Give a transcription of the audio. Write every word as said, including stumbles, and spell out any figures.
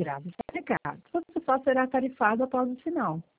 grave está ligado. Você só será tarifado após o final.